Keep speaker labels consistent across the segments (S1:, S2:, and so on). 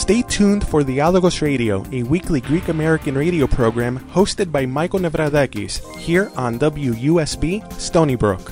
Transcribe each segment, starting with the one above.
S1: Stay tuned for Dialogos Radio, a weekly Greek-American radio program hosted by Michael Nevradakis, here on WUSB, Stony Brook.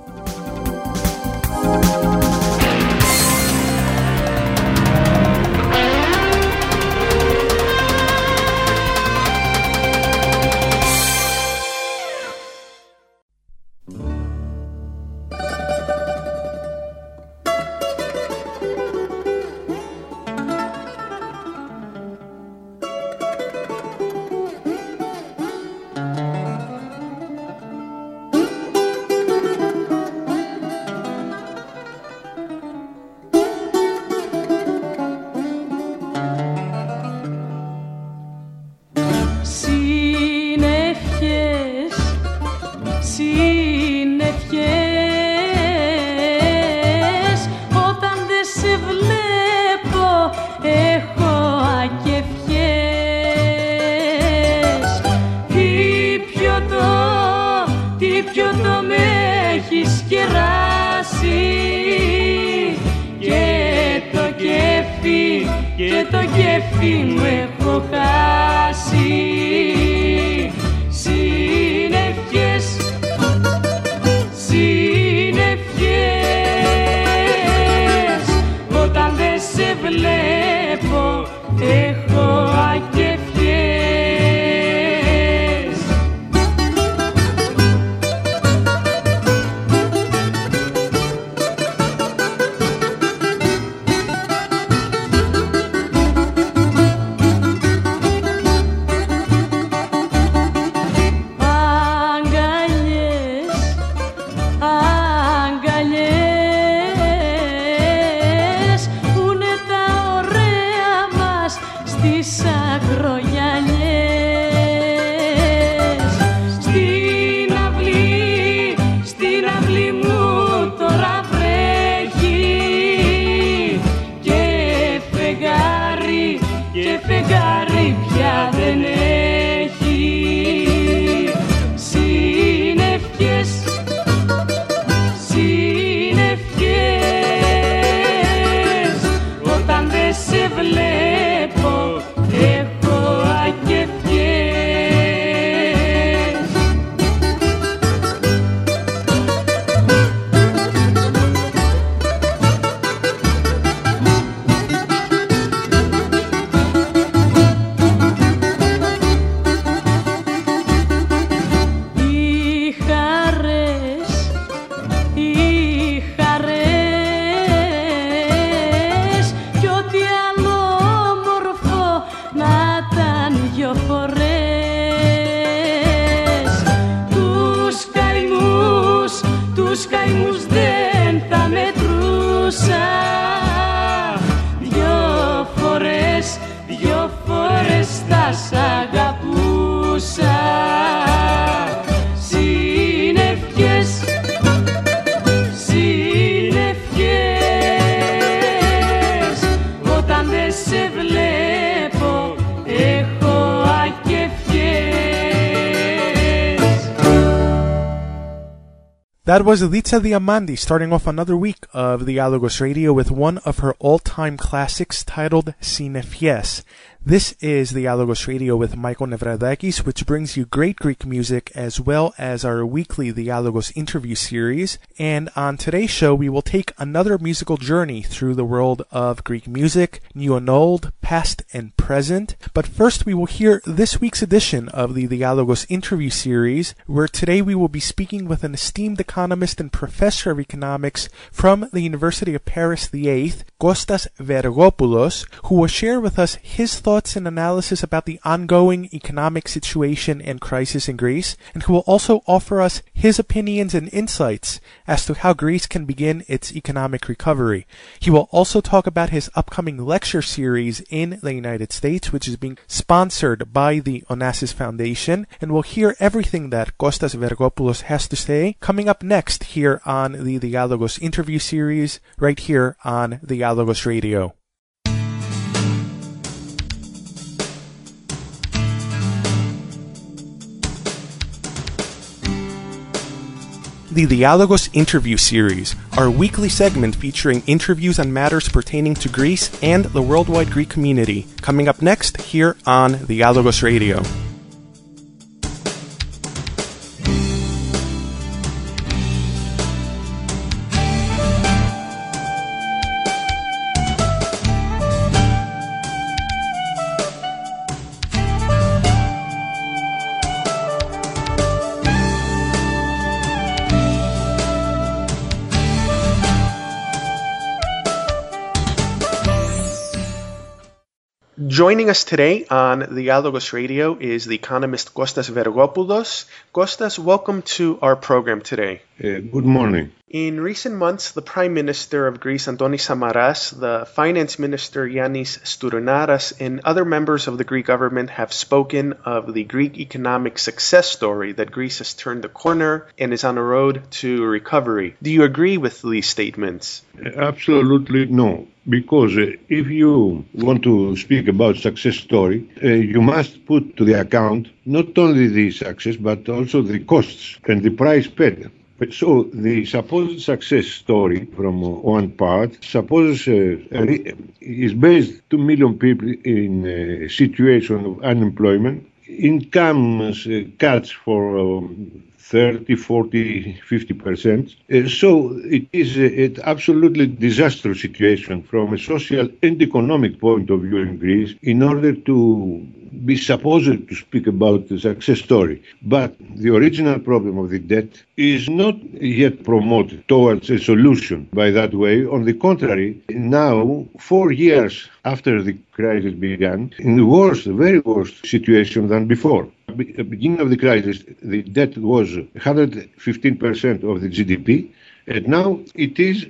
S2: Και το κέφι μου έχω χάσει. Συννεφιές, συννεφιές, όταν δεν σε βλέπω έχω ακεφιές.
S1: That was Litsa Diamandi starting off another week of Dialogos Radio with one of her all-time classics titled Συννεφιές. This is Dialogos Radio with Michael Nevradakis, which brings you great Greek music as well as our weekly Dialogos interview series. And on today's show, we will take another musical journey through the world of Greek music, new and old, past and present. But first, we will hear this week's edition of the Dialogos interview series, where today we will be speaking with an esteemed economist and professor of economics from the University of Paris VIII, Kostas Vergopoulos, who will share with us his thoughts and analysis about the ongoing economic situation and crisis in Greece, and who will also offer us his opinions and insights as to how Greece can begin its economic recovery. He will also talk about his upcoming lecture series in the United States, which is being sponsored by the Onassis Foundation, and we'll hear everything that Kostas Vergopoulos has to say coming up next here on the Dialogos interview series, right here on Dialogos Radio. the Dialogos interview series, our weekly segment featuring interviews on matters pertaining to Greece and the worldwide Greek community, coming up next here on Dialogos Radio. Joining us today on Dialogos Radio is the economist Kostas Vergopoulos. Kostas, welcome to our program today.
S3: Good morning.
S1: In recent months, the Prime Minister of Greece, Antonis Samaras, the Finance Minister, Yannis Stournaras, and other members of the Greek government have spoken of the Greek economic success story that Greece has turned the corner and is on a road to recovery. Do you agree with these statements?
S3: Absolutely no. Because if you want to speak about success story, you must put to the account not only the success, but also the costs and the price paid. So the supposed success story from one part is based 2 million people in a situation of unemployment, incomes cuts for 30, 40, 50%. So it is an absolutely disastrous situation from a social and economic point of view in Greece in order to be supposed to speak about the success story. But the original problem of the debt is not yet promoted towards a solution by that way. On the contrary, now, 4 years after the crisis began, in the worst, very worst situation than before. At the beginning of the crisis, the debt was 115% of the GDP, and now it is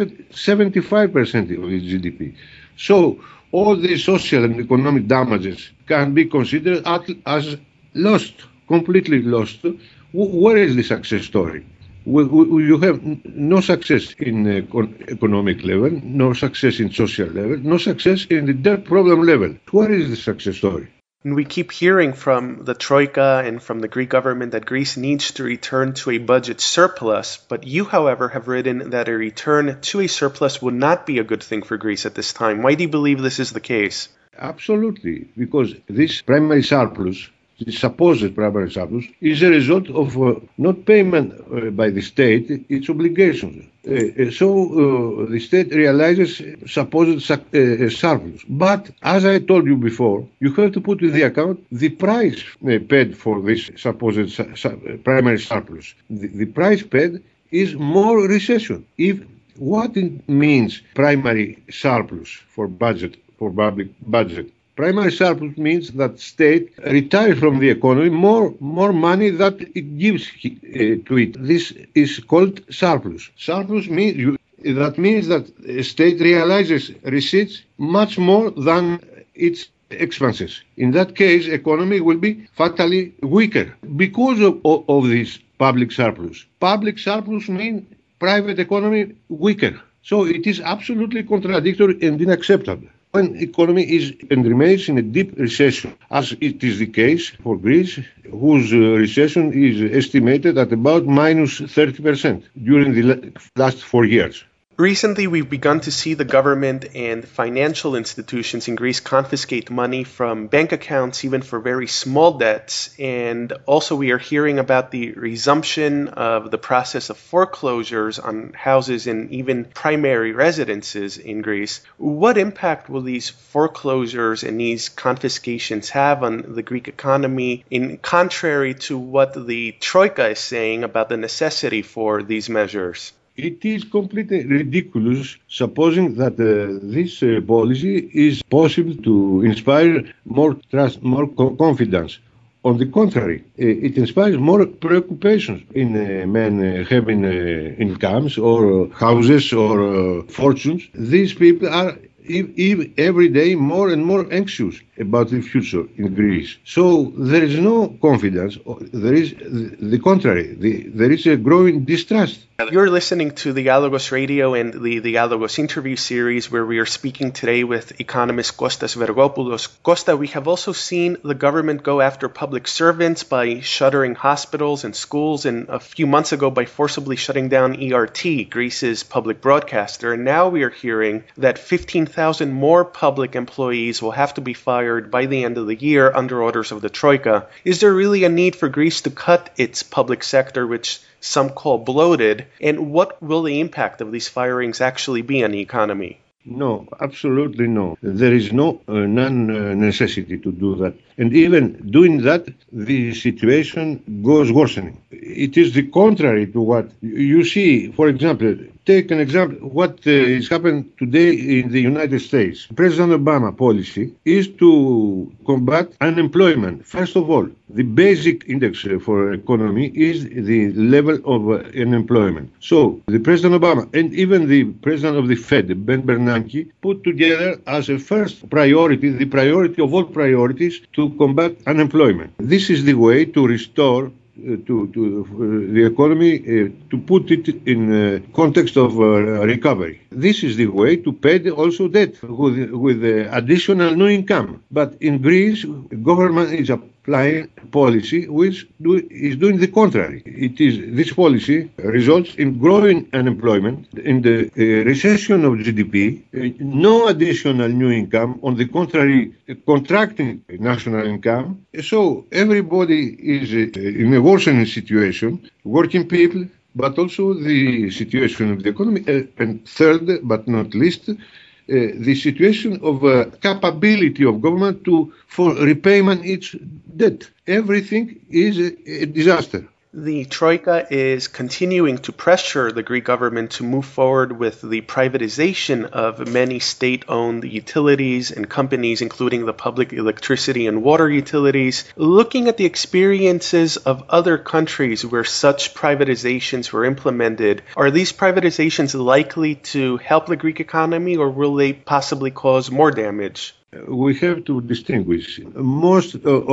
S3: 175% of the GDP. So all the social and economic damages can be considered as lost, completely lost. Where is the success story? You have no success in economic level, no success in social level, no success in the debt problem level. Where is the success story?
S1: And we keep hearing from the Troika and from the Greek government that Greece needs to return to a budget surplus, but you, however, have written that a return to a surplus would not be a good thing for Greece at this time. Why do you believe this is the case?
S3: Absolutely, because this primary surplus, the supposed primary surplus, is a result of not payment by the state its obligations. So the state realizes supposed surplus. But as I told you before, you have to put in the account the price paid for this supposed primary surplus. The price paid is more recession. If what it means primary surplus for public budget. Primary surplus means that state retires from the economy more money that it gives to it. This is called surplus. Surplus means that state realizes receipts much more than its expenses. In that case, economy will be fatally weaker because of this public surplus. Public surplus means private economy weaker. So it is absolutely contradictory and unacceptable. When economy is and remains in a deep recession, as it is the case for Greece, whose recession is estimated at about minus 30% during the last 4 years.
S1: Recently, we've begun to see the government and financial institutions in Greece confiscate money from bank accounts, even for very small debts. And also, we are hearing about the resumption of the process of foreclosures on houses and even primary residences in Greece. What impact will these foreclosures and these confiscations have on the Greek economy, in contrary to what the Troika is saying about the necessity for these measures?
S3: It is completely ridiculous supposing that this policy is possible to inspire more trust, more confidence. On the contrary, it inspires more preoccupations in men having incomes or houses or fortunes. These people are every day more and more anxious about the future in Greece. So there is no confidence. There is the contrary. There is a growing distrust
S1: You're listening to the Dialogos Radio and the Dialogos interview series where we are speaking today with economist Kostas Vergopoulos. Costa, we have also seen the government go after public servants by shuttering hospitals and schools, and a few months ago by forcibly shutting down ERT, Greece's public broadcaster. And now we are hearing that 15,000 more public employees will have to be fired by the end of the year under orders of the Troika. Is there really a need for Greece to cut its public sector, which some call bloated, and what will the impact of these firings actually be on the economy?
S3: No, absolutely no. There is no necessity to do that. And even doing that, the situation goes worsening. It is the contrary to what you see. For example, take an example, what is happening today in the United States. President Obama policy is to combat unemployment. First of all, the basic index for economy is the level of unemployment. So the President Obama and even the President of the Fed, Ben Bernanke, put together as a first priority, the priority of all priorities, to combat unemployment. This is the way to restore to the economy, to put it in context of recovery. This is the way to pay also debt with additional new income. But in Greece, government is applying policy which is doing the contrary. This policy results in growing unemployment, in the recession of GDP, no additional new income, on the contrary, contracting national income. So everybody is in a worsening situation, working people, but also the situation of the economy. And third, but not least, the situation of capability of government for repayment its debt. Everything is a disaster.
S1: The Troika is continuing to pressure the Greek government to move forward with the privatization of many state-owned utilities and companies, including the public electricity and water utilities. Looking at the experiences of other countries where such privatizations were implemented, are these privatizations likely to help the Greek economy, or will they possibly cause more damage?
S3: We have to distinguish. Most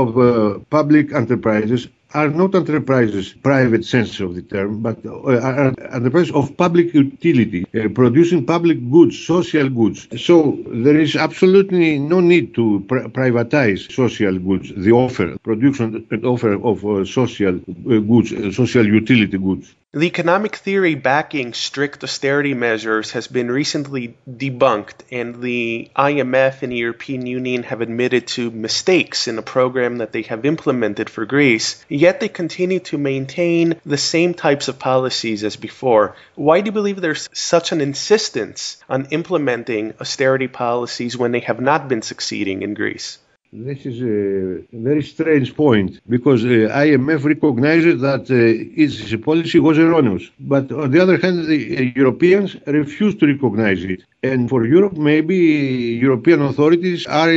S3: of public enterprises are not enterprises, private sense of the term, but are enterprises of public utility, producing public goods, social goods. So there is absolutely no need to privatize social goods, the production and offer of social goods, social utility goods.
S1: The economic theory backing strict austerity measures has been recently debunked, and the IMF and the European Union have admitted to mistakes in the program that they have implemented for Greece, yet they continue to maintain the same types of policies as before. Why do you believe there's such an insistence on implementing austerity policies when they have not been succeeding in Greece?
S3: This is a very strange point, because IMF recognizes that its policy was erroneous. But on the other hand, the Europeans refuse to recognize it. And for Europe, maybe European authorities are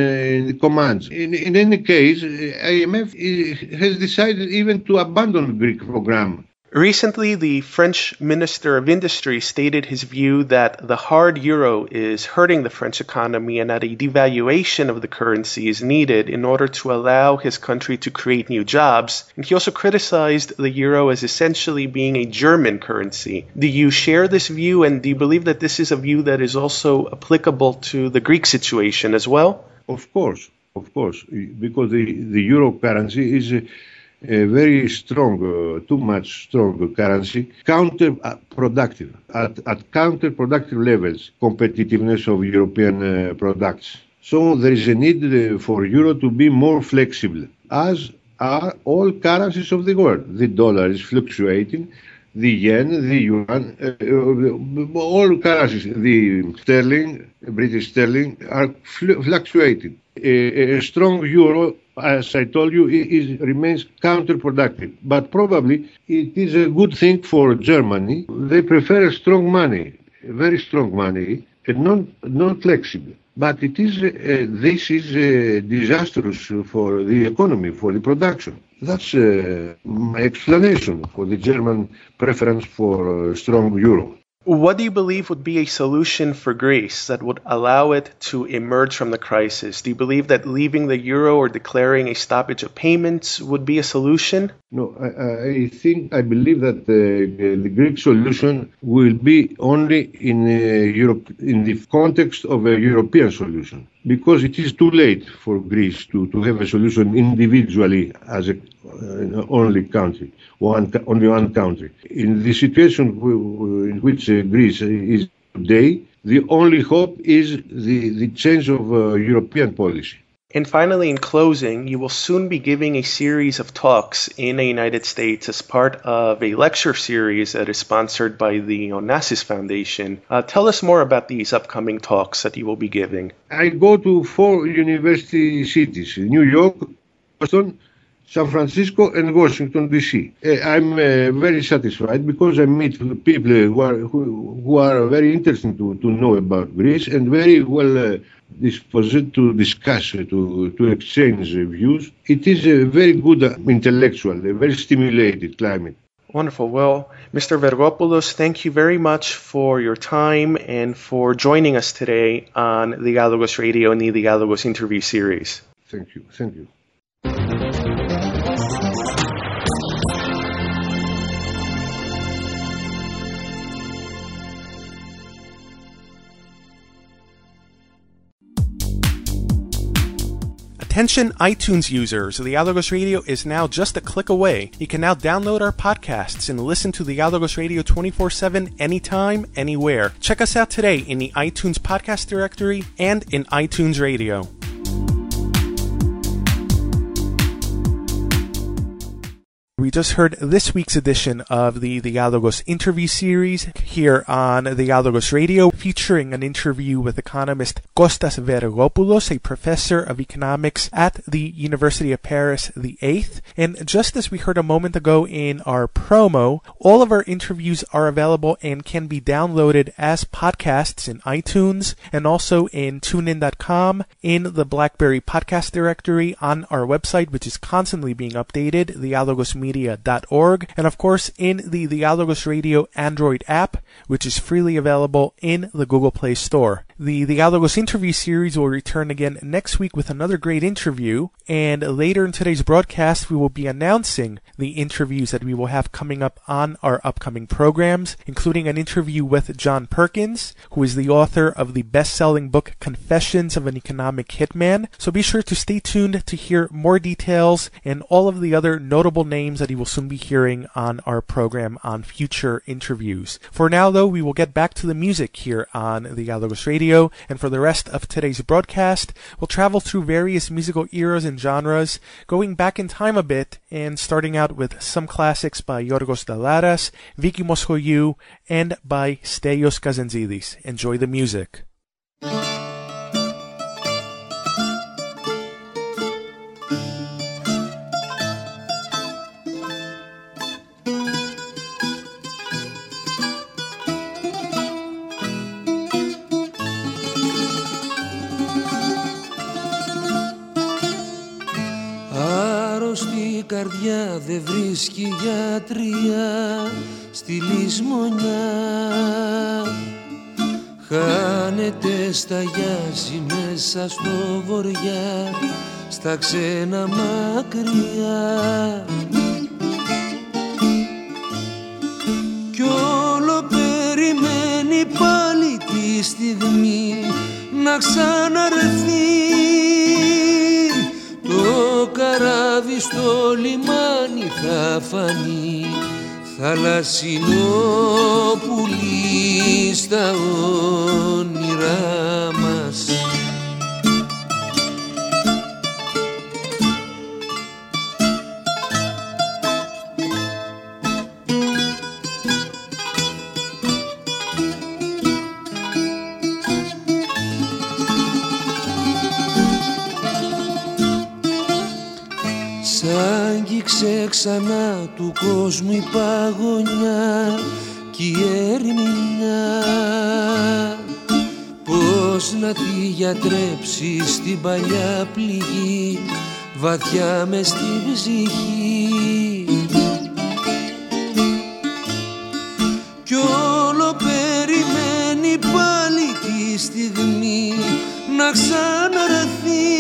S3: in commands. In any case, IMF has decided even to abandon the Greek program.
S1: Recently, the French Minister of Industry stated his view that the hard euro is hurting the French economy and that a devaluation of the currency is needed in order to allow his country to create new jobs. And he also criticized the euro as essentially being a German currency. Do you share this view, and do you believe that this is a view that is also applicable to the Greek situation as well?
S3: Of course, because the euro currency is a very strong, too much strong currency, counterproductive, at counterproductive levels, competitiveness of European products. So there is a need for euro to be more flexible, as are all currencies of the world. The dollar is fluctuating, the yen, the yuan, all currencies, the sterling, British sterling, are fluctuating. A strong euro, as I told you, remains counterproductive. But probably it is a good thing for Germany. They prefer strong money, very strong money, and not flexible. But this is disastrous for the economy, for the production. That's my explanation for the German preference for strong euro.
S1: What do you believe would be a solution for Greece that would allow it to emerge from the crisis? Do you believe that leaving the euro or declaring a stoppage of payments would be a solution?
S3: No, I believe that the Greek solution will be only in Europe, in the context of a European solution, because it is too late for Greece to have a solution individually as a only country, only one country. In the situation in which Greece is today, the only hope is the change of European policy.
S1: And finally, in closing, you will soon be giving a series of talks in the United States as part of a lecture series that is sponsored by the Onassis Foundation. Tell us more about these upcoming talks that you will be giving.
S3: I go to 4 university cities: New York, Boston, San Francisco, and Washington, D.C. I'm very satisfied because I meet people who are very interesting to know about Greece and very well disposed to discuss, to exchange views. It is a very good intellectual, a very stimulated climate.
S1: Wonderful. Well, Mr. Vergopoulos, thank you very much for your time and for joining us today on Dialogos Radio and the Dialogos interview series.
S3: Thank you. Thank you.
S1: Attention iTunes users, Dialogos Radio is now just a click away. You can now download our podcasts and listen to Dialogos Radio 24/7 anytime, anywhere. Check us out today in the iTunes podcast directory and in iTunes Radio. We just heard this week's edition of the Dialogos interview series here on Dialogos Radio, featuring an interview with economist Kostas Vergopoulos, a professor of economics at the University of Paris the 8th. And just as we heard a moment ago in our promo, all of our interviews are available and can be downloaded as podcasts in iTunes and also in TuneIn.com, in the BlackBerry podcast directory on our website, which is constantly being updated, dialogosmedia.org, and of course in the Dialogos Radio Android app, which is freely available in the Google Play Store. The Dialogos interview series will return again next week with another great interview, and later in today's broadcast we will be announcing the interviews that we will have coming up on our upcoming programs, including an interview with John Perkins, who is the author of the best-selling book Confessions of an Economic Hitman. So be sure to stay tuned to hear more details and all of the other notable names that you will soon be hearing on our program on future interviews. For now, though, we will get back to the music here on Dialogos Radio, and for the rest of today's broadcast, we'll travel through various musical eras and genres, going back in time a bit and starting out with some classics by Yorgos Dallaras, Viki Moscoiou, and by Stelios Kazantzidis. Enjoy the music.
S4: Άρρωστη καρδιά δεν βρίσκει γιατρία στη λησμονιά, χάνεται, σταγιάζει μέσα στο βοριά, στα ξένα μακριά. Κι όλο περιμένει πάλι τη στιγμή να ξαναρθεί το καράβι στο λιμάνι, θα φανεί θαλασσινό πουλί στα όνειρά μας. Σ' άγγιξε ξανά του κόσμου η παγωνιά κι η ερμηνιά, πώς να τη γιατρέψεις την παλιά πληγή βαθιά μες στην ψυχή. Κι όλο η στιγμή να ξαναρθεί.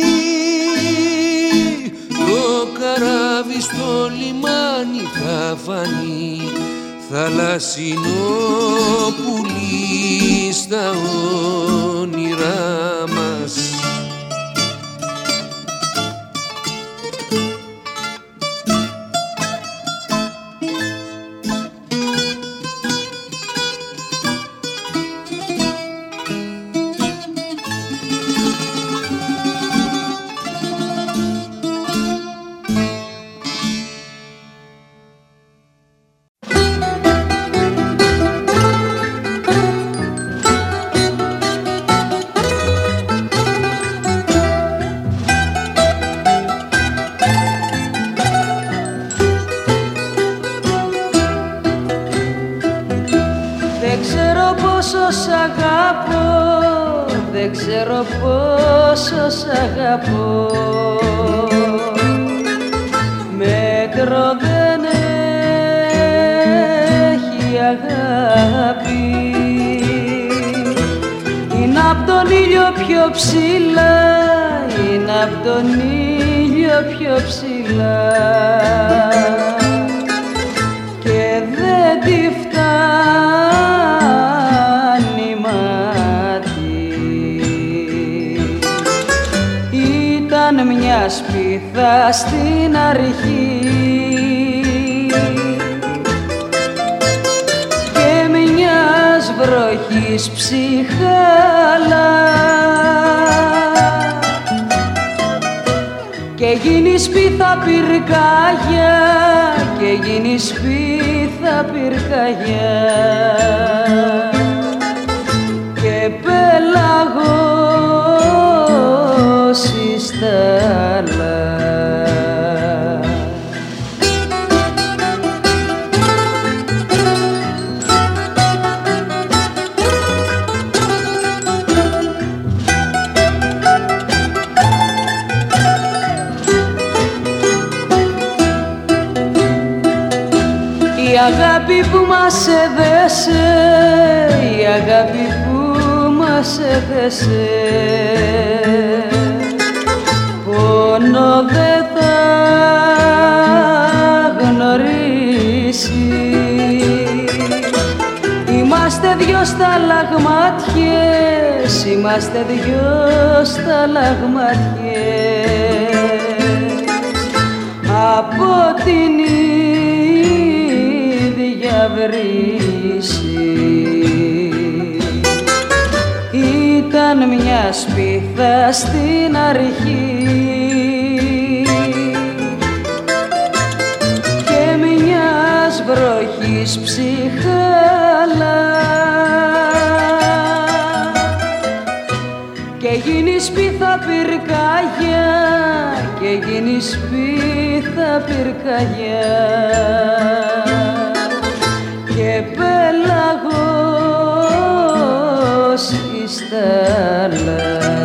S4: Το καράβι στο λιμάνι θα φανεί θαλασσινό πουλί στα όνειρά μας.
S2: Δεν ξέρω πόσο σ' αγαπώ, μέτρο δεν έχει αγάπη. Είναι απ' τον ήλιο πιο ψηλά, είναι απ' τον ήλιο πιο ψηλά και δεν τη φτάνει μάτι. Ήταν μια σπίθα στην αρχή και μιας βροχής ψυχάλα και γίνει σπίθα πυρκαγιά, και γίνει σπίθα πυρκαγιά και πέλαγος η στάλα. Η αγάπη που μας έδεσε, η αγάπη που μας έδεσε, πόνο δεν θα γνωρίσει. Είμαστε δυο σταλαγμάτιες, είμαστε δυο σταλαγμάτιες από την βρύση. Ήταν μια σπίθα στην αρχή και μιας βροχής ψυχάλα και γίνει σπίθα πυρκαγιά, και γίνει σπίθα πυρκαγιά και πέλαγος η στάλα.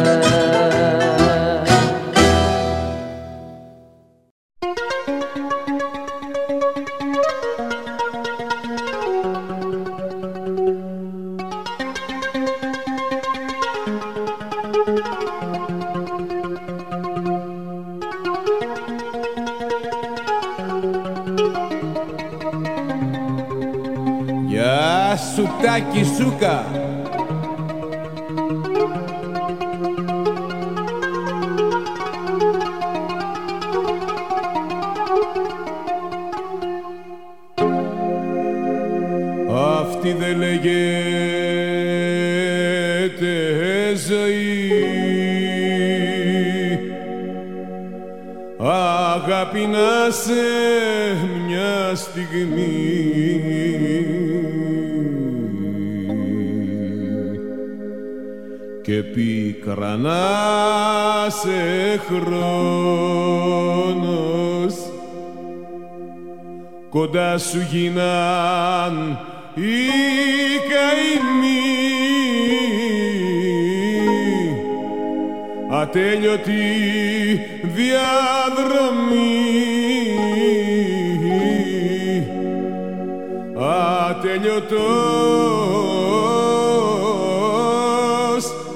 S5: Γεια σου Τάκη Σούκα. Αυτή δεν λέγεται ζωή, αγάπη να σε μια στιγμή και πίκρα να σε χρόνος κοντά σου γίναν οι καημοί, ατέλειωτη διαδρομή, ατέλειωτος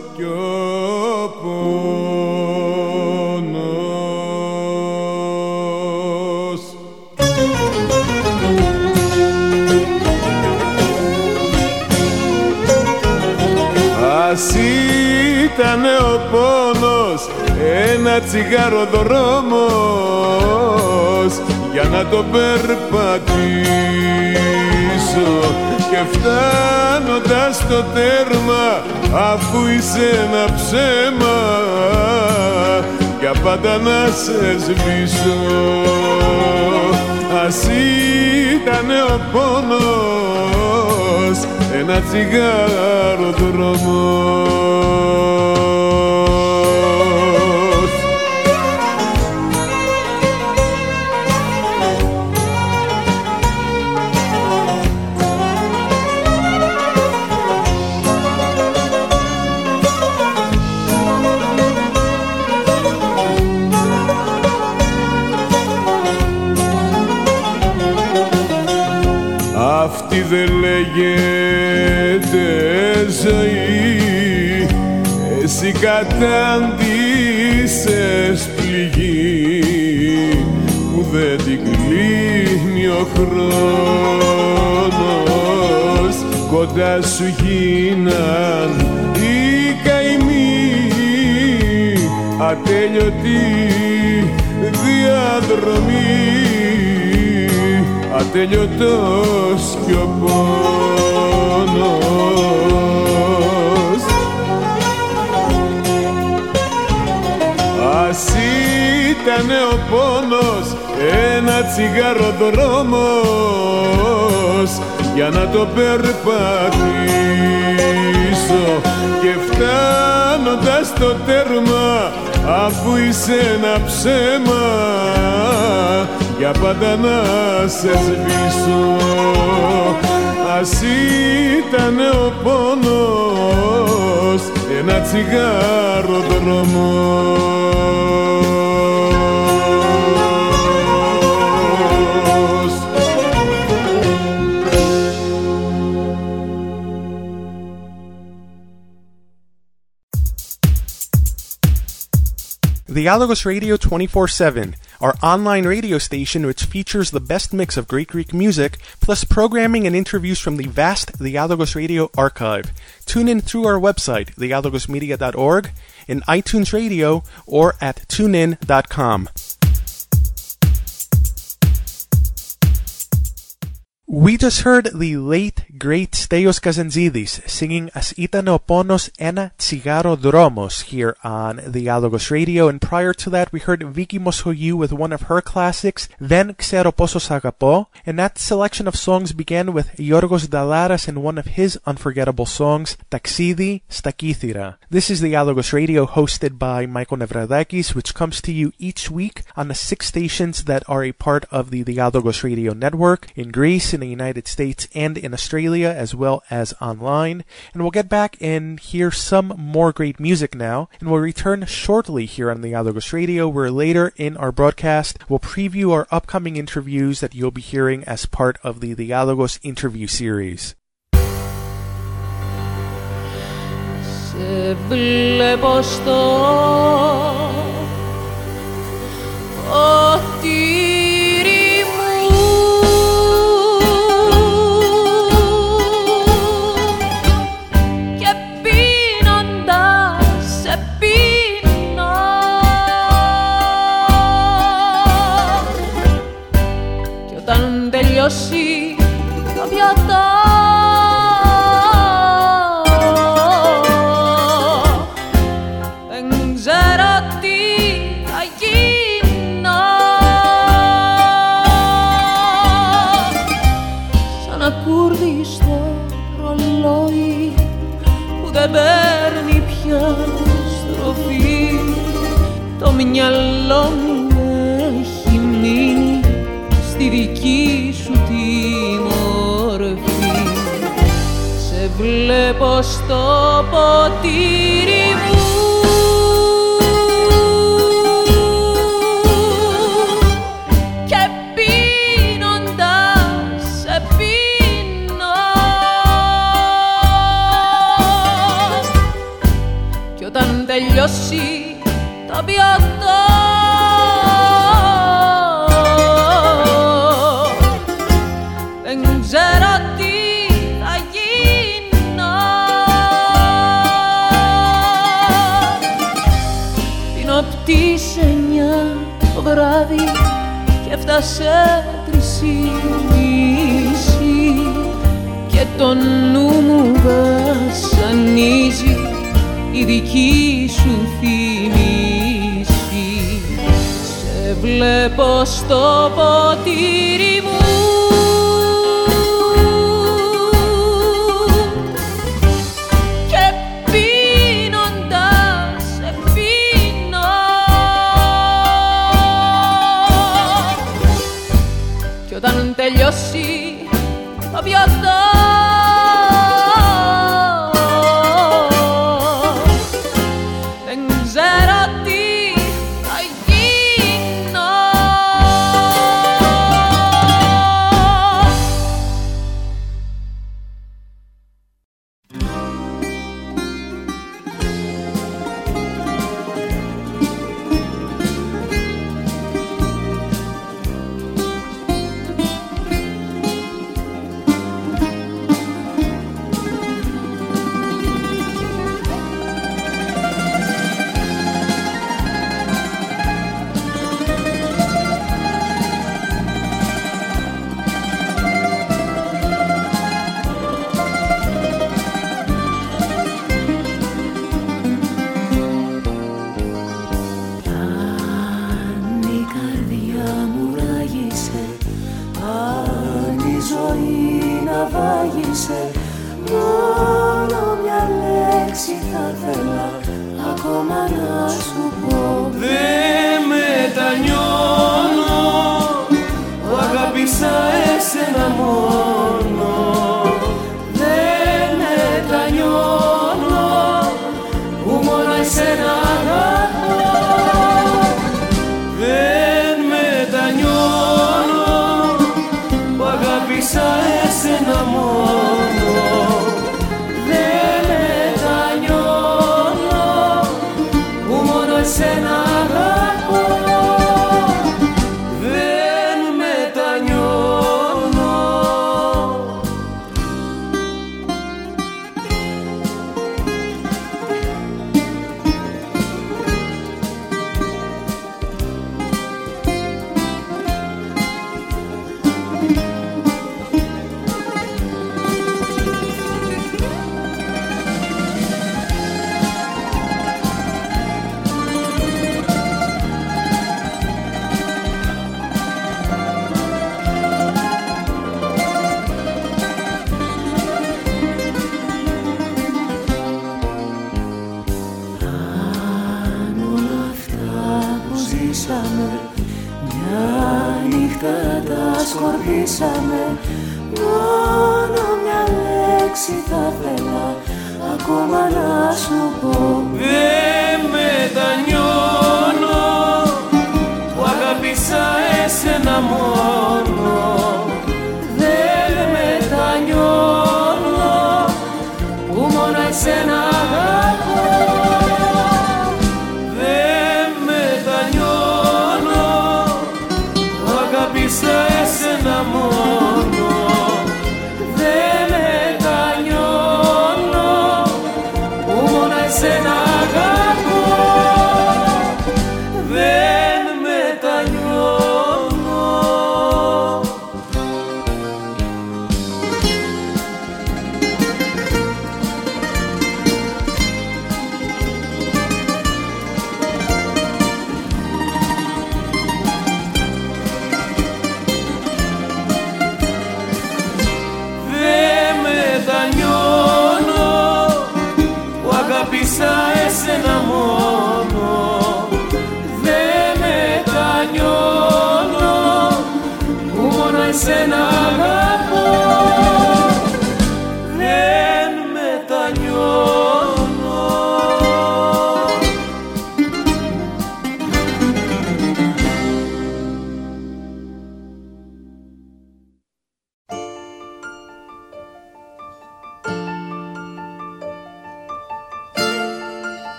S5: Ας ήτανε ο πόνος ένα τσιγάρο δρόμος για να το περπατήσω, και φτάνοντας στο τέρμα, αφού είσαι ένα ψέμα, για πάντα να σε σβήσω. Ας ήτανε ο πόνος ένα τσιγάρο δρόμος. Αυτή δεν λέγεται ζωή, εσύ κατάντησες πληγή που δεν την κλείνει ο χρόνος. Κοντά σου γίναν οι καημοί, ατέλειωτη διαδρομή, ατέλειωτος κι ο πόνος. Ας ήτανε ο πόνος ένα τσιγάρο δρόμος για να το περπατήσω, και φτάνοντας στο τέρμα, αφού είσαι ένα ψέμα, για πάντα να σε σβήσω. Ας ήτανε ο πόνος ένα τσιγάρο δρόμος.
S1: Dialogos Radio 24/7, our online radio station which features the best mix of great Greek music, plus programming and interviews from the vast Dialogos Radio archive. Tune in through our website, dialogosmedia.org, in iTunes Radio, or at tunein.com. We just heard the late, great Steos Kazantzidis singing As Itane o Ponos Ena Tsigaro Dromos here on Dialogos Radio, and prior to that we heard Viki Moshoiou with one of her classics, Then Xero Posos Agapo, and that selection of songs began with Yorgos Dalaras and one of his unforgettable songs, Taxidi sta Kythira. This is Dialogos Radio, hosted by Michael Nevradakis, which comes to you each week on the 6 stations that are a part of the Dialogos Radio network in Greece, in the United States, and in Australia, as well as online. And we'll get back and hear some more great music now, and we'll return shortly here on Dialogos Radio, where later in our broadcast we'll preview our upcoming interviews that you'll be hearing as part of the Dialogos interview series.
S2: Σε βλέπω στο ποτήρι μου, και πίνοντας σε πίνω, κι όταν τελειώσει το πιατό, δεν παίρνει πια στροφή, το μυαλό μου έχει μείνει στη δική σου τη μορφή. Σε βλέπω στο ποτήρι μου, και πίνοντας σε πίνω, κι όταν τελειώσει το πιατό, δεν ξέρω τι θα γίνω. έφτασε 3,5 και το νου μου βασανίζει η δική σου θύμηση. Σε βλέπω στο ποτήρι μου και πίνοντας σε πίνω κι όταν τελειώσει το πιωτό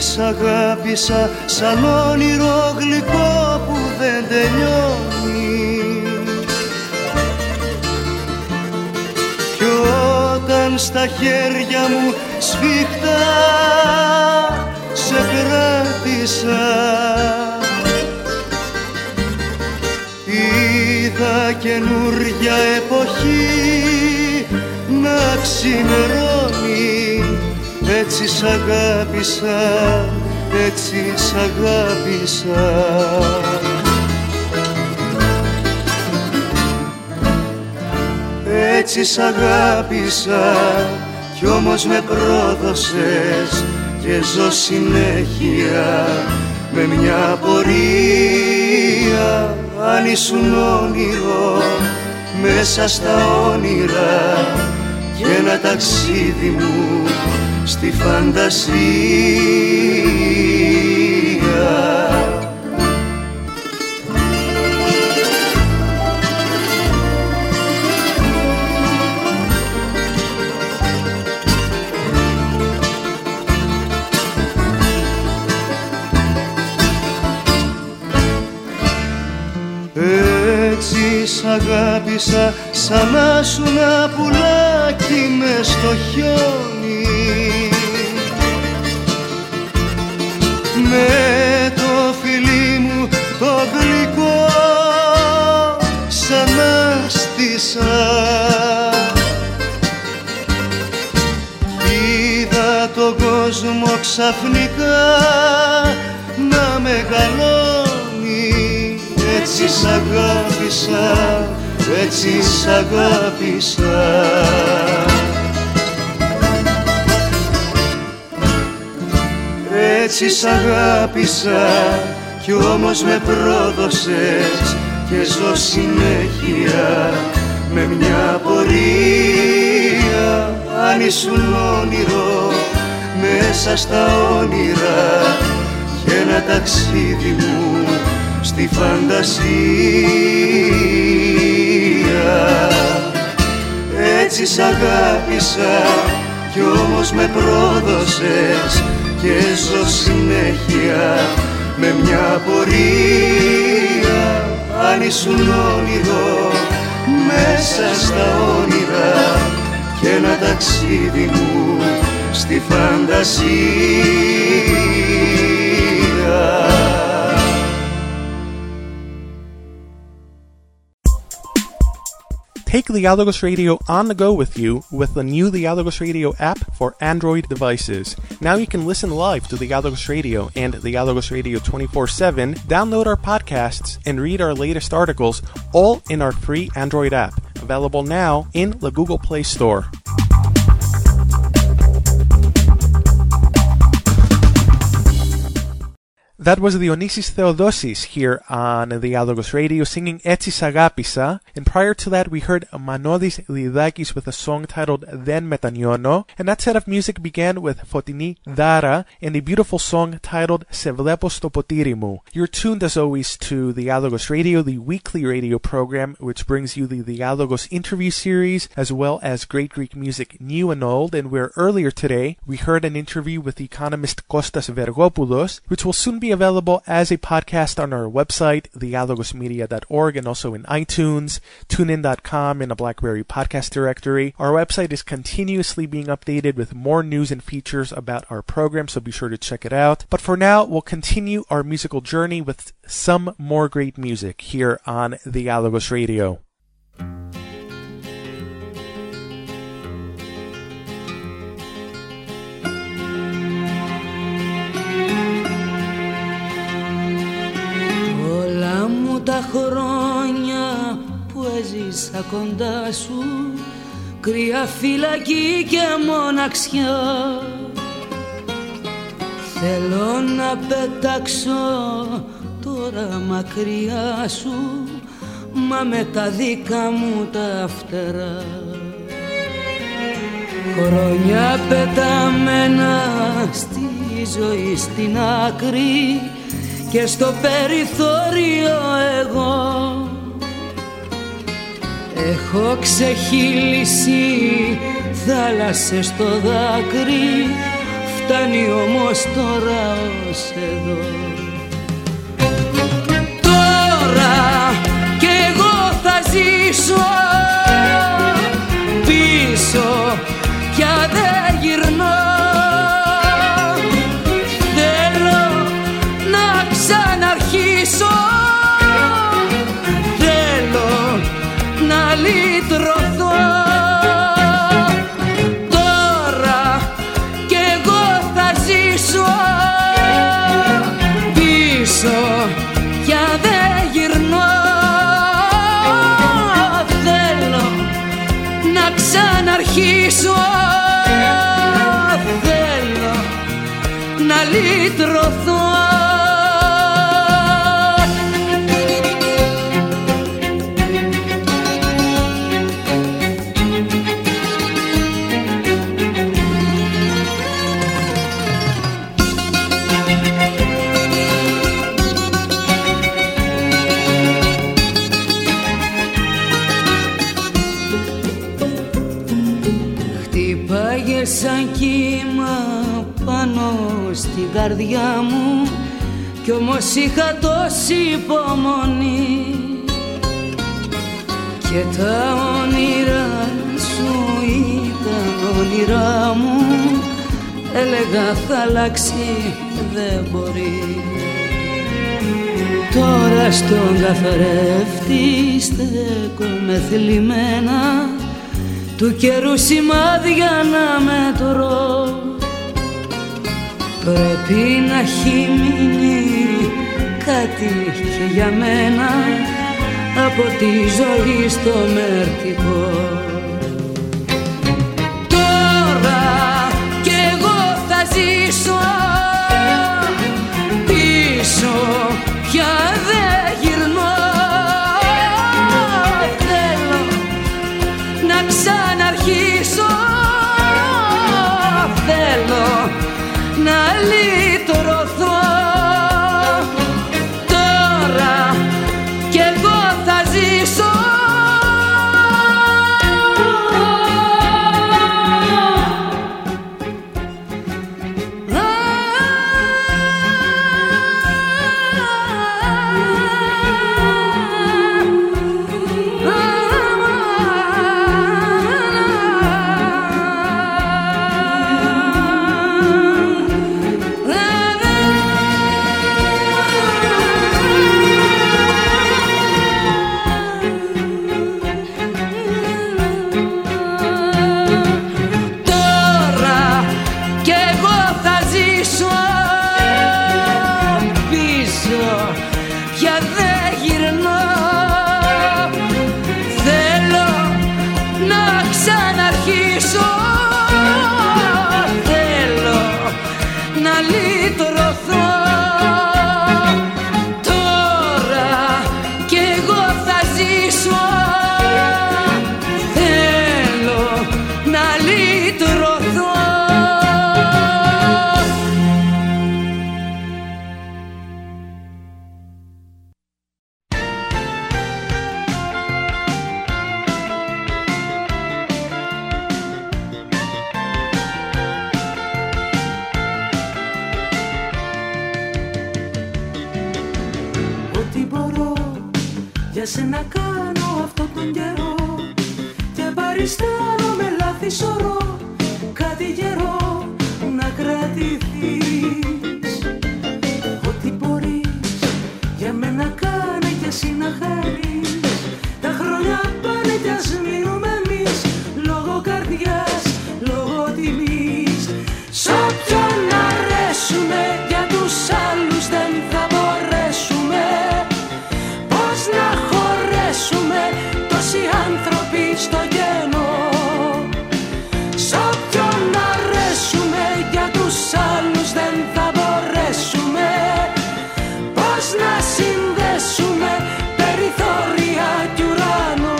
S6: σ' αγάπησα σαν όνειρο γλυκό που δεν τελειώνει. Κι όταν στα χέρια μου σφίχτα σε κράτησα, είδα καινούρια εποχή να ξημερώνει. Έτσι σ' αγάπησα, έτσι σ' αγάπησα. Έτσι σ' αγάπησα κι όμως με πρόδωσες και ζω συνέχεια με μια απορία. Αν ήσουν όνειρο μέσα στα όνειρα και ένα ταξίδι μου στη φαντασία. Έτσι σ' αγάπησα σαν να σου ένα πουλάκι μες στο χιόνι, με το φιλί μου το γλυκό σαν άστησα. Είδα τον κόσμο ξαφνικά να μεγαλώνει. Έτσι σ' αγάπησα, έτσι σ' αγάπησα. Έτσι σ' αγάπησα κι όμως με πρόδωσες και ζω συνέχεια με μια απορία. Αν ήσουν όνειρο μέσα στα όνειρα και ένα ταξίδι μου στη φαντασία. Έτσι σ' αγάπησα κι όμως με πρόδωσες και ζω συνέχεια με μια απορία. Αν ήσουν όνειρο μέσα στα όνειρα και ένα ταξίδι μου στη φαντασία.
S1: Take Dialogos Radio on the go with you with the new Dialogos Radio app for Android devices. Now you can listen live to Dialogos Radio and Dialogos Radio 24/7, download our podcasts, and read our latest articles, all in our free Android app, available now in the Google Play Store. That was Dionysis Theodosis here on Dialogos Radio singing Etsi Sagapisa, and prior to that we heard Manodis Lidakis with a song titled Δεν Μετανιώνω, and that set of music began with Fotini Dara and a beautiful song titled Se Βλέπω στο ποτήρι μου. You're tuned as always to Dialogos Radio, the weekly radio program which brings you the Dialogos interview series as well as great Greek music new and old, and where earlier today we heard an interview with the economist Kostas Vergopoulos, which will soon be available as a podcast on our website, dialogosmedia.org, and also in iTunes, tunein.com, and a BlackBerry podcast directory. Our website is continuously being updated with more news and features about our program, so be sure to check it out. But for now, we'll continue our musical journey with some more great music here on Dialogos Radio.
S2: Τα χρόνια που έζησα κοντά σου, κρύα φυλακή και μοναξιά, θέλω να πετάξω τώρα μακριά σου, μα με τα δικά μου τα φτερά. Χρόνια πεταμένα στη ζωή στην άκρη και στο περιθώριο εγώ έχω ξεχύλισει θάλασσες στο δάκρυ, φτάνει όμως τώρα ως εδώ. Τώρα κι εγώ θα ζήσω πίσω, πια δεν γυρνώ. Θέλω να ξαναρχίσω, θέλω να λυτρωθώ. Τώρα κι εγώ θα ζήσω πίσω, πια δεν γυρνώ. Θέλω να ξαναρχίσω, θέλω να λυτρωθώ. Σαν κύμα πάνω στην καρδιά μου, κι όμως είχα τόση υπομονή. Και τα όνειρά σου ήταν όνειρά μου, έλεγα θα αλλάξει, δεν μπορεί. Τώρα στον καθρέφτη στέκομαι θλιμμένα, του καιρού σημάδια να μετρώ. Πρέπει να έχει μείνει κάτι και για μένα από τη ζωή στο μερτικό. Τώρα κι εγώ θα ζήσω πίσω, πια δεν γυρνώ. Θέλω να ξαναρχίσω, θέλω να λυτρωθώ. Τώρα κι εγώ θα ζήσω
S7: να κάνω αυτό τον καιρό και παριστάνω με λάθη σωρό κάτι γερό να κρατηθείς. Ό,τι μπορείς για μένα κάνε κι εσύ να χαρείς. Τα χρόνια πάνε κι ας μείνουμε εμείς λόγω καρδιάς, λόγω τιμής. Σ' όποιον αρέσουμε για τους άλλους δεν θα μπορέσουμε. Πώς να χωρέσουμε τόσοι άνθρωποι στο γένο. Σ' όποιον αρέσουμε για τους άλλους δεν θα μπορέσουμε. Πώς να συνδέσουμε περιθώρια κι ουρανό.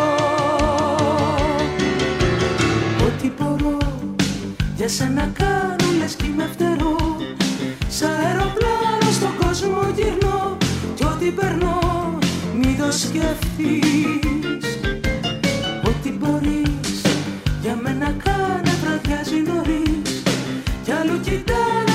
S7: Ό,τι μπορώ για σένα κάνω λες κι είμαι φτερό. Σ' αεροπλάνο στον κόσμο γυρνώ κι ό,τι περνώ μην το σκεφτείς. Ό,τι μπορείς για μένα κάνε βραδιάζει νωρίς κι αλλού κοιτάς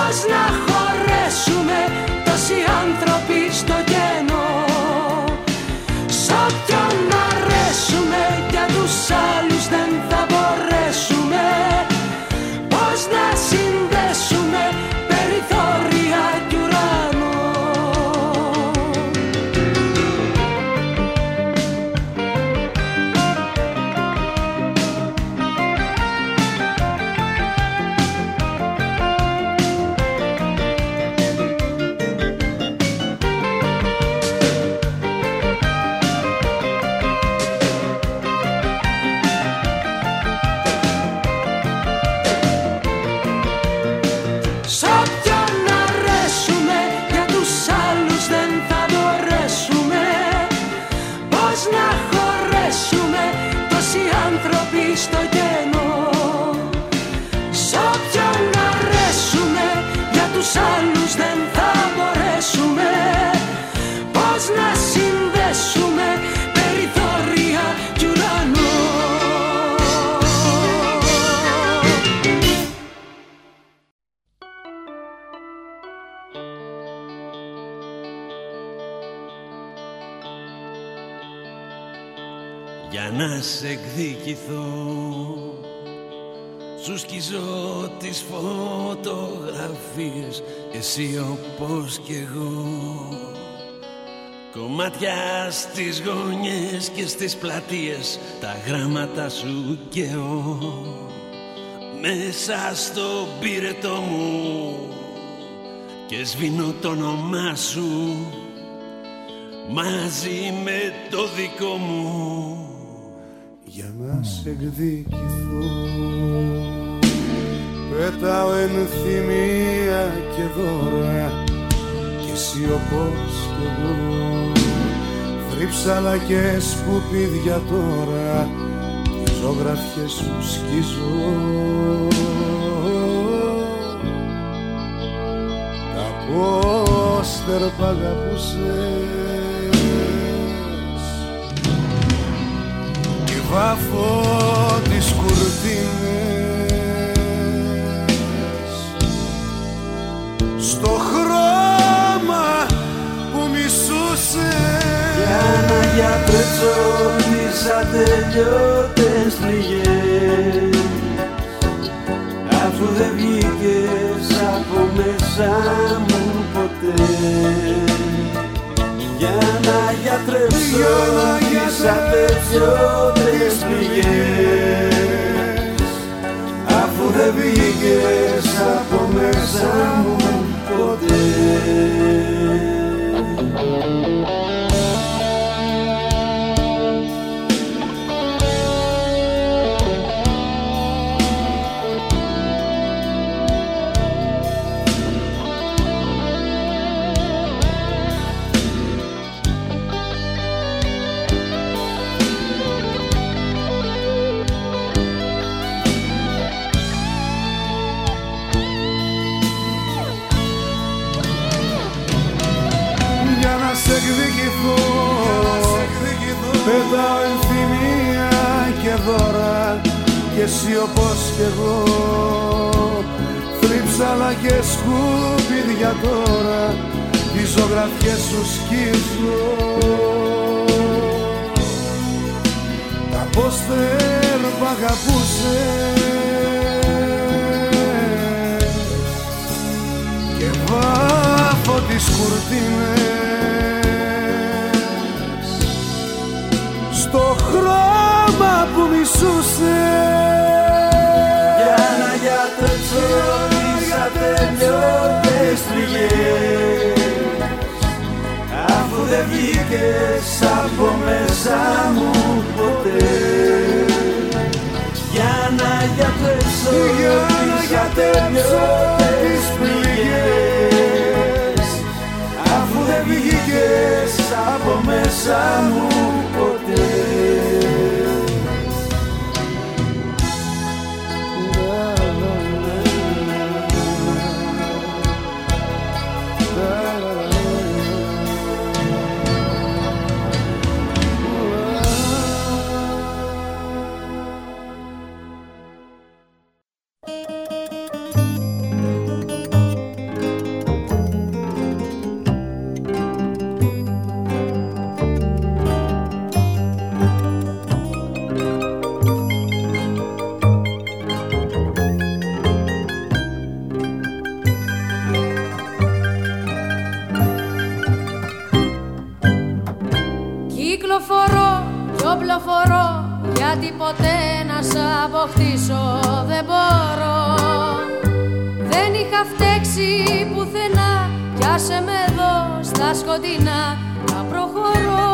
S7: Πώς να χωρέσουμε τόσοι άνθρωποι στο κενό. Σ' όποιον αρέσουμε για τους άλλους δεν θα μπορέσουμε. Πώς να συνδέσουμε περιθώρια κι ουρανό. Στο κενό. Σ' όποιον αρέσουμε για τους άλλους δεν θα μπορέσουμε. Πώς να συνδέσουμε περιθώρια κι ουρανό.
S4: Για να σε εκδικηθώ σου σκίζω τις φωτογραφίες, εσύ όπως κι εγώ. Κομμάτια στις γωνιές και στις πλατείες, τα γράμματα σου καίω. Μέσα στο πύρετο μου και σβήνω το όνομά σου μαζί με το δικό μου.
S6: Για να σε εκδικηθώ πέταω ενθυμία και δώρα, κι εσύ όπως κι εγώ. Θρύψαλα και σκουπίδια τώρα, τις ζωγραφιές σου σκίζω. Τα πόστερ π' αγαπούσες, βάφω τις κουρτίνες στο χρώμα που μισούσες.
S8: Για να γιατρέψω τις ατελειώτες πληγές, αφού δεν βγήκες από μέσα μου ποτέ. Για να γιατρέψω τις ατελειώτες πληγές, αφού δεν βγήκες από μέσα μου ποτέ.
S6: Πέταω ενθυμία και δώρα, κι εσύ όπως κι εγώ. Θρύψαλα και σκουπίδια τώρα, τις ζωγραφιές σου σκίζω. Τα πόστερ π' αγαπούσες και βάφω τις κουρτίνες στο χρώμα που μισούσες.
S8: Για να γιατρέψω τις ατελειώτες πληγές, αφού δεν βγήκες από μέσα μου ποτέ. Για να γιατρέψω τις ατελειώτες πληγές, αφού δεν βγήκες από μέσα μου ποτέ.
S9: οπλοφορώ, γιατί ποτέ να σ' αποκτήσω δεν μπορώ. Δεν είχα φταίξει πουθενά, κι άσε με εδώ στα σκοτεινά να προχωρώ.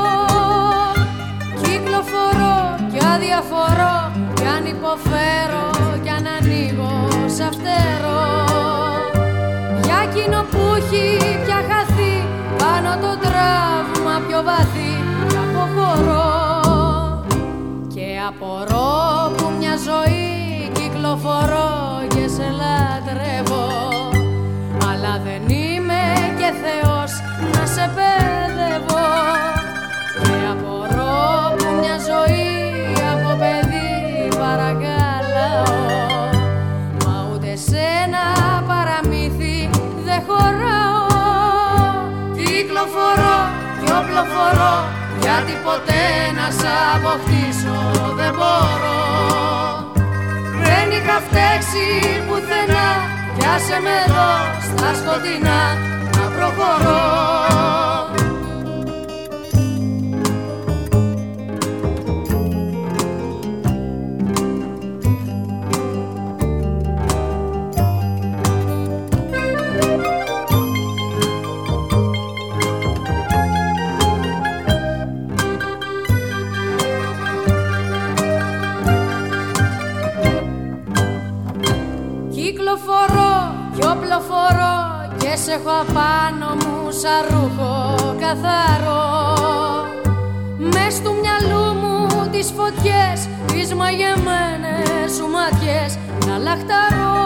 S9: Κυκλοφορώ κι αδιαφορώ, κι αν υποφέρω κι αν ανοίγω σ' φτερώ. Για εκείνο που έχει πια χαθεί, πάνω το τραύμα πιο βαθύ κι αποχωρώ. Και απορώ που μια ζωή κυκλοφορώ και σε λατρεύω, αλλά δεν είμαι και Θεός να σε παιδεύω. Και απορώ που μια ζωή από παιδί παρακαλάω, μα ούτε σε ένα παραμύθι δεν χωράω. Κυκλοφορώ κι οπλοφορώ, γιατί ποτέ να σ' αποκτήσω δεν μπορώ. Δεν είχα φταίξει πουθενά, κι άσε με εδώ στα σκοτεινά να προχωρώ. Κυκλοφορώ κι οπλοφορώ και σε έχω απάνω μου σαν ρούχο καθαρό. Μες του μυαλού μου τις φωτιές, τις μαγεμένες σου ματιές να λαχταρώ.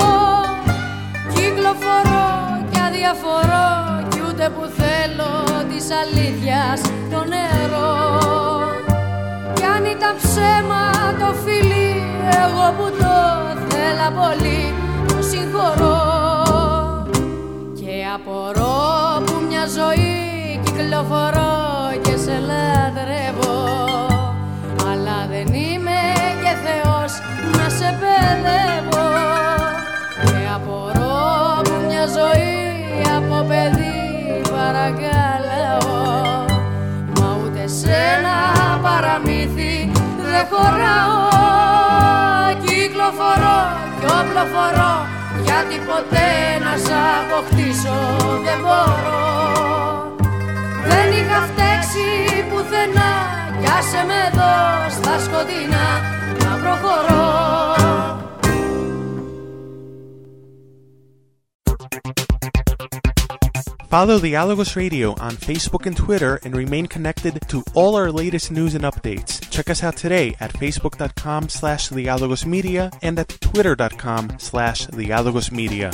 S9: Κυκλοφορώ κι αδιαφορώ, κι ούτε που θέλω της αλήθειας το νερό. Κι αν ήταν ψέμα το φιλί, εγώ που το θέλα πολύ το συγχωρώ. Και απορώ που μια ζωή κυκλοφορώ και σε λατρεύω, αλλά δεν είμαι και Θεός να σε παιδεύω. Και απορώ που μια ζωή από παιδί παρακαλάω, μα ούτε σε ένα παραμύθι δεν χωράω. Κυκλοφορώ κι οπλοφορώ, γιατί ποτέ να σ' αποκτήσω δεν μπορώ. Δεν είχα φταίξει πουθενά, κι άσε με εδώ στα σκοτεινά να προχωρώ.
S1: Follow Dialogos Radio on Facebook and Twitter and remain connected to all our latest news and updates. Check us out today at facebook.com/Dialogosmedia and at twitter.com/Dialogosmedia.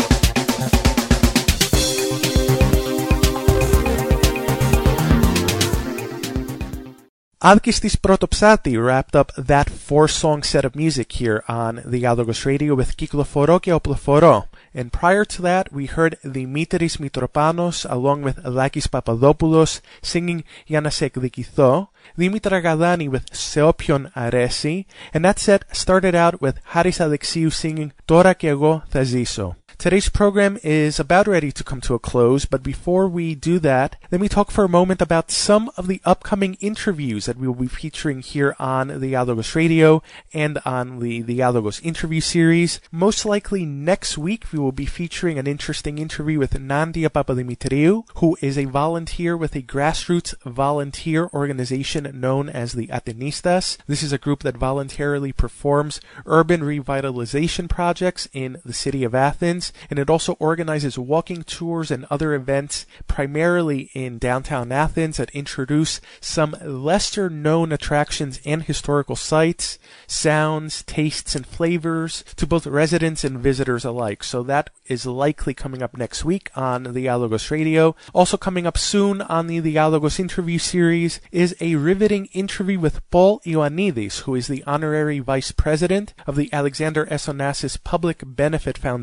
S1: Adkistis Protopsati wrapped up that 4-song set of music here on Dialogos Radio with Kikloforo και Οπλοφορώ. And prior to that, we heard Δημήτρης Μητροπάνος along with Lakis Papadopoulos singing Για να σε εκδικηθώ, Dimitra Gadani with Σε όποιον αρέσει, and that set started out with Haris Alexiou singing Τώρα κι εγώ θα ζήσω. Today's program is about ready to come to a close, but before we do that, let me talk for a moment about some of the upcoming interviews that we will be featuring here on Dialogos Radio and on the Dialogos interview series. Most likely next week we will be featuring an interesting interview with Nandia Papadimitriou, who is a volunteer with a grassroots volunteer organization known as the Atenistas. This is a group that voluntarily performs urban revitalization projects in the city of Athens, and it also organizes walking tours and other events primarily in downtown Athens that introduce some lesser known attractions and historical sites, sounds, tastes, and flavors to both residents and visitors alike. So that is likely coming up next week on Dialogos Radio. Also coming up soon on the Dialogos interview series is a riveting interview with Paul Ioannidis, who is the honorary vice president of the Alexander S. Onassis Public Benefit Foundation,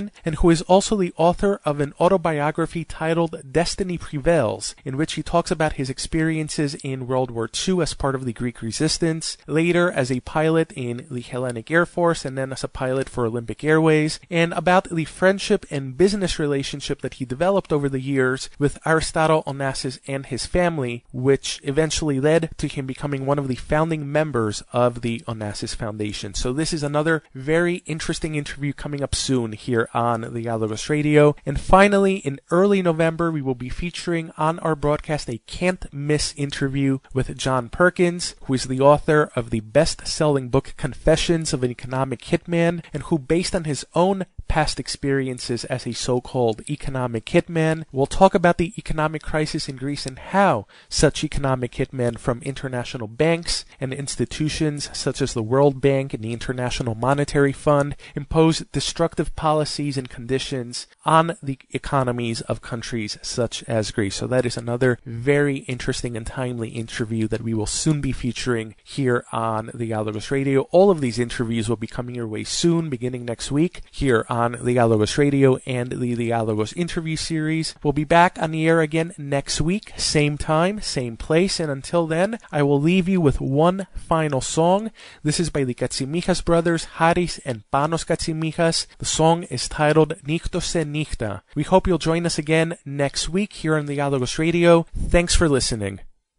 S1: and who is also the author of an autobiography titled Destiny Prevails, in which he talks about his experiences in World War II as part of the Greek resistance, later as a pilot in the Hellenic Air Force, and then as a pilot for Olympic Airways, and about the friendship and business relationship that he developed over the years with Aristotle Onassis and his family, which eventually led to him becoming one of the founding members of the Onassis Foundation. So this is another very interesting interview coming up soon here on the Dialogos Radio. And finally, in early November, we will be featuring on our broadcast a can't-miss interview with John Perkins, who is the author of the best-selling book Confessions of an Economic Hitman, and who, based on his own past experiences as a so-called economic hitman, will talk about the economic crisis in Greece and how such economic hitmen from international banks and institutions such as the World Bank and the International Monetary Fund impose destructive policies and conditions on the economies of countries such as Greece. So that is another very interesting and timely interview that we will soon be featuring here on the Dialogos Radio. All of these interviews will be coming your way soon, beginning next week here on the Dialogos Radio and the Dialogos interview series. We'll be back on the air again next week, same time, same place, and until then, I will leave you with one final song. This is by the Katsimichas brothers, Haris and Panos Katsimichas. The song is titled Niktos se Nikta. We hope you'll join us again next week here on the Dialogos Radio. Thanks for listening.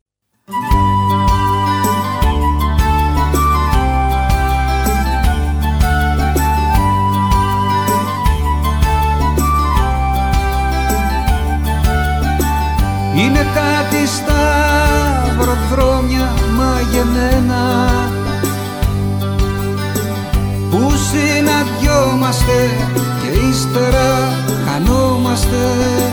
S4: Είναι κάτι στα βροδρόμια μαγεμένα που συναντιόμαστε και ύστερα χανόμαστε.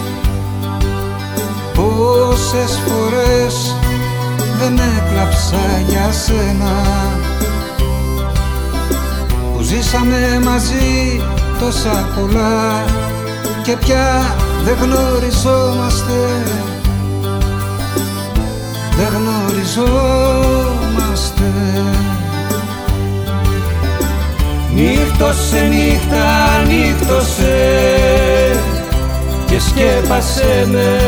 S4: Πόσες φορές δεν έκλαψα για σένα που ζήσαμε μαζί τόσα πολλά και πια δεν γνωριζόμαστε. Δεν γνωριζόμαστε. Νύχτωσε νύχτα, νύχτωσε και σκέπασέ με.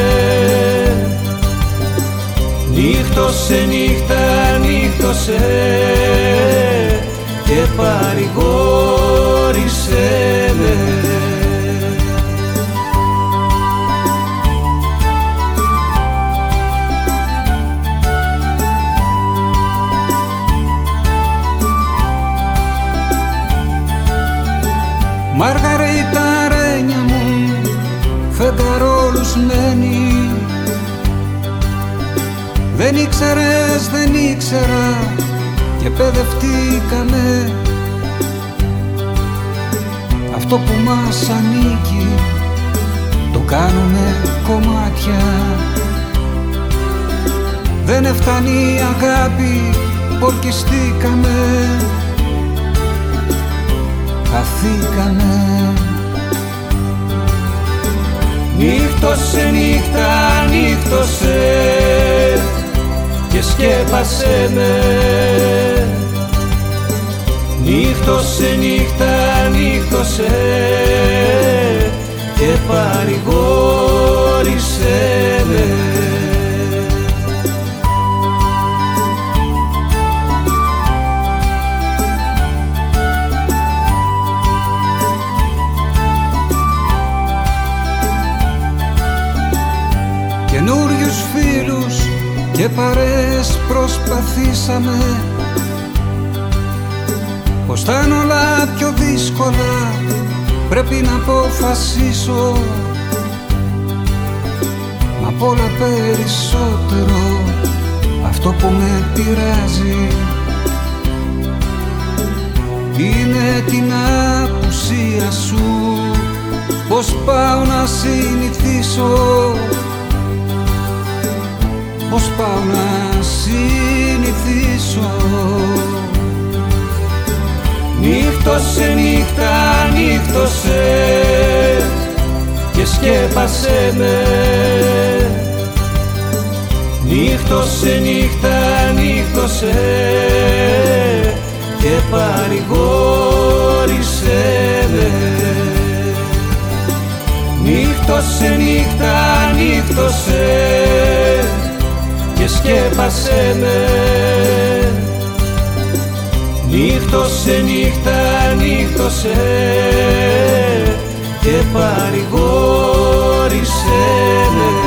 S4: Νύχτωσε νύχτα, νύχτωσε και παρηγόρησέ με. Μαργαρίτα ρένια μου, φεγγαρόλουσμένη. Δεν ήξερες, δεν ήξερα και παιδευτήκαμε. Αυτό που μας ανήκει το κάνουμε κομμάτια. Δεν έφτανε η αγάπη, ορκιστήκαμε. Χαθήκαμε. Νύχτωσε νύχτα, νύχτωσε και σκέπασέ με. Νύχτωσε νύχτα, νύχτωσε και παρηγόρησέ με. Καινούριους φίλους και παρέες προσπαθήσαμε. Πως θα είναι όλα πιο δύσκολα, πρέπει να αποφασίσω. Μα απ' όλα περισσότερο αυτό που με πειράζει είναι την απουσία σου. Πως πάω να συνηθίσω, πως πάω να συνηθίσω. Νύχτωσε νύχτα, νύχτωσε και σκέπασέ με. Νύχτωσε νύχτα, νύχτωσε και παρηγόρησέ με. Νύχτωσε νύχτα, νύχτωσε και σκέπασέ με. Νύχτωσε νύχτα, νύχτωσε και παρηγόρησέ με.